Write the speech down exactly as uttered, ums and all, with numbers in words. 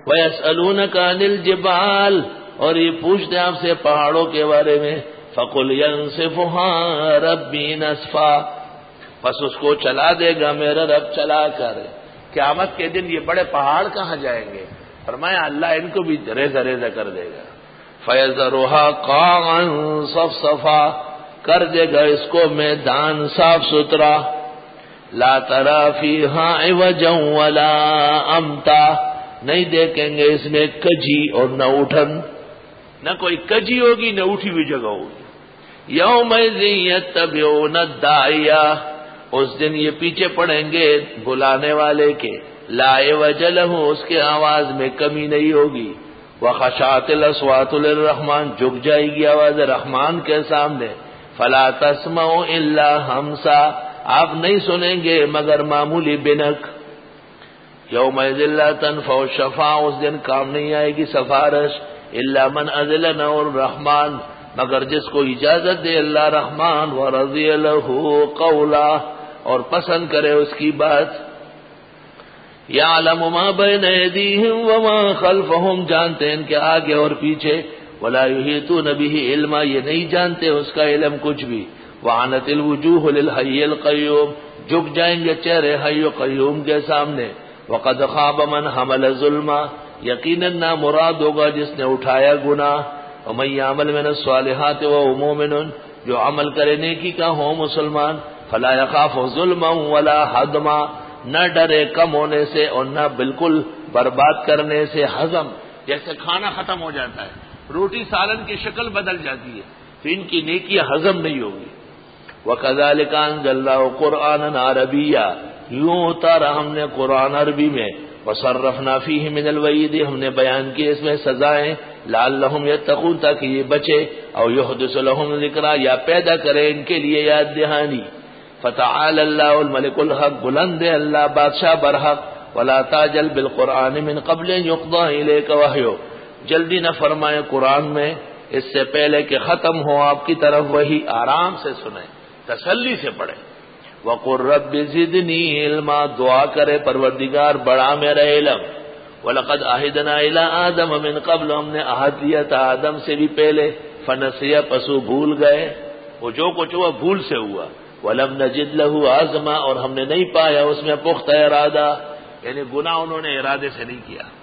وَيَسْأَلُونَكَ عَنِ الْجِبَالِ، اور یہ پوچھتے ہیں آپ سے پہاڑوں کے بارے میں، فَقُلْ يَنسِفُهَا رَبِّي نَسْفًا، بس اس کو چلا دے گا میرا رب چلا کر۔ قیامت کے دن یہ بڑے پہاڑ کہاں جائیں گے؟ فرمایا اللہ ان کو بھی ریزہ ریزہ کر دے گا۔ فَيَذَرُهَا قَاعًا صَفْصَفًا، کر دے گا اس کو میدان صاف ستھرا، لا تَرَىٰ فِيهَا عِوَجًا وَلَا أَمْتًا، نہیں دیکھیں گے اس میں کجی اور نہ اٹھن، نہ کوئی کجی ہوگی نہ اٹھی ہوئی جگہ ہوگی۔ یومئذ یتبعون الداعیہ، اس دن یہ پیچھے پڑیں گے بلانے والے کے، لا عوج لہ، اس کے آواز میں کمی نہیں ہوگی، وخشعت الاصوات للرحمن، جھک جائے گی آواز رحمان کے سامنے، فلا تسمع الا ہمسا، آپ نہیں سنیں گے مگر معمولی بنک۔ یومئذ لا تنفع الشفاعۃ، اس دن کام نہیں آئے گی سفارش، الا من اذن له الرحمن، مگر جس کو اجازت دے اللہ رحمان، ورضی له قولا، اور پسند کرے اس کی بات۔ یعلم ما بین ایدیہم وما خلفہم، جانتے ہیں ان کے آگے اور پیچھے، ولا یحیطون به علما، یہ نہیں جانتے اس کا علم کچھ بھی۔ وعنت الوجوہ للحی القیوم، جھک جائیں گے چہرے حی قیوم کے سامنے۔ وقد خاب من حمل ظلما، یقیناً نہ مراد ہوگا جس نے اٹھایا گناہ۔ ومن یعمل من الصالحات وهو مؤمن، جو عمل کرے نیکی کا ہو مسلمان، فلا یخاف ظلما ولا ہدما، نہ ڈرے کم ہونے سے اور نہ بالکل برباد کرنے سے۔ ہضم جیسے کھانا ختم ہو جاتا ہے، روٹی سالن کی شکل بدل جاتی ہے، تو ان کی نیکی ہضم نہیں ہوگی۔ وَكَذَلِكَ أَنزَلْنَاهُ قُرْآنًا عَرَبِيًّا، یوں اتارا ہم نے قرآن عربی میں، وَصَرَّفْنَا فِيهِ مِنَ الْوَعِيدِ، ہم نے بیان کی اس میں سزائیں، لَعَلَّهُمْ يَتَّقُونَ، تاکہ یہ بچے، او يُحْدِثُ لَهُمْ ذِكْرًا، یا پیدا کرے ان کے لیے یاد دہانی۔ فَتَعَالَى اللَّهُ الْمَلِكُ الْحَقُّ، بلند ہے اللہ بادشاہ برحق، وَلَا تَعْجَلْ بِالْقُرْآنِ مِنْ قَبْلِ أَنْ يُقْضَىٰ إِلَيْكَ وَحْيُهُ، جلدی نہ فرمائے قرآن میں اس سے پہلے کہ ختم ہو آپ کی طرف وہی، آرام سے سنیں، تسلی سے پڑھیں۔ وَقُلْ رَبِّ زِدْنِی عِلْمًا، دعا کرے پروردگار بڑھا میرا علم۔ وَلَقَدْ عَهِدْنَا إِلَىٰ آدَمَ مِنْ قَبْلُ، ہم نے عہد لیا تھا آدم سے بھی پہلے، فَنَسِیَ، پسو بھول گئے، وہ جو کچھ ہوا بھول سے ہوا۔ وَلَمْ نَجِدْ لَهُ عَزْمًا، اور ہم نے نہیں پایا اس میں پختہ ارادہ، یعنی گناہ انہوں نے ارادے سے نہیں کیا۔